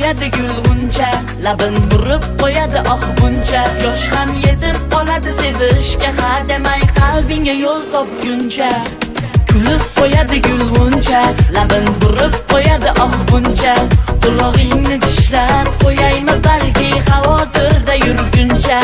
qo'yadi gulg'uncha, labin burib qo'yadi oq buncha. Yosh ham yetib qoladi sevishga, ha demay qalbingga yo'l topguncha. Kulib qo'yadi gulg'uncha, labin burib qo'yadi oq buncha. Qulog'ingni tishlab qo'yaymi balki xavotirda yurguncha.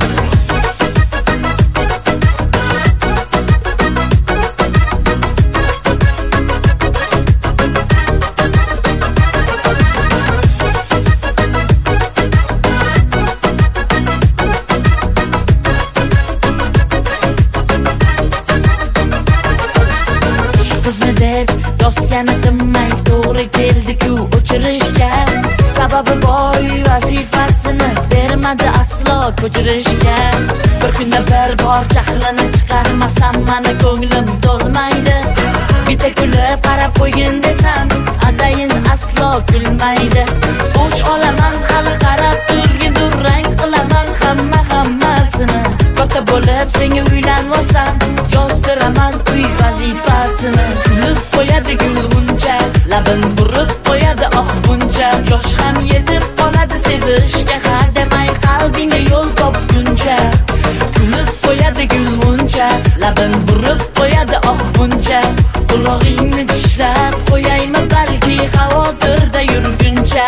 Qizni deb dostani qilmay to'g'ri keldi-ku o'chirishga. Sababi boy vazifasini bermadi aslo ko'chirishga. Bir kunda bir bor jahlini chiqarmasam mani ko'nglim to'lmaydi. Bitta kulib qarab qo'ygin desam atayin aslo kulmaydi. O'ch olaman hali qarab turgin durang qilaman hammasini. Katta bo'lib senga uylanmasam yozdiraman uy vazifasini. Kulib qo'yadi gulg'uncha, labin burib qo'yadi oq buncha. Yosh ham yetib qoladi sevishga, ha demay qalbingga yo'l topguncha. Kulib qo'yadi gulg'uncha, labin burib qo'yadi oq buncha. Qulog'ingni tishlab qo'yaymi balki xavotirda yurguncha.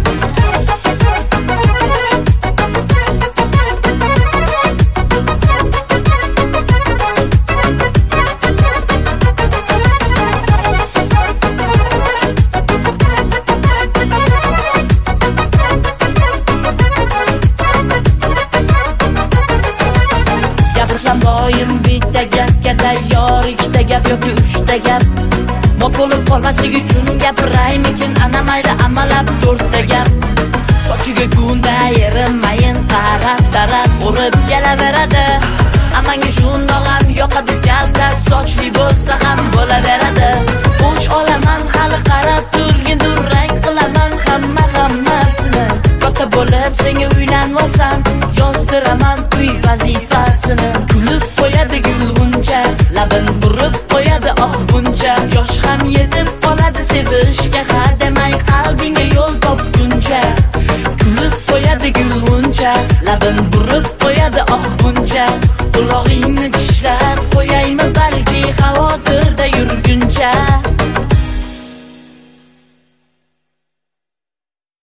Doim bitta gapga tayyor, ikkita gap yoki uchta gap. Mot bo'lib qolmasligi uchun gapiraymikin ana mayli amalab to'rtta gap. Sochiga gunda yerimayin taraf urib kelaveradi. Amanga shundoq ham yoqadi kaltak, sochli bo'lsa ham bo'laveradi. O'ch olaman hali qarab turgin durang qilaman hammasini. Katta bo'lib senga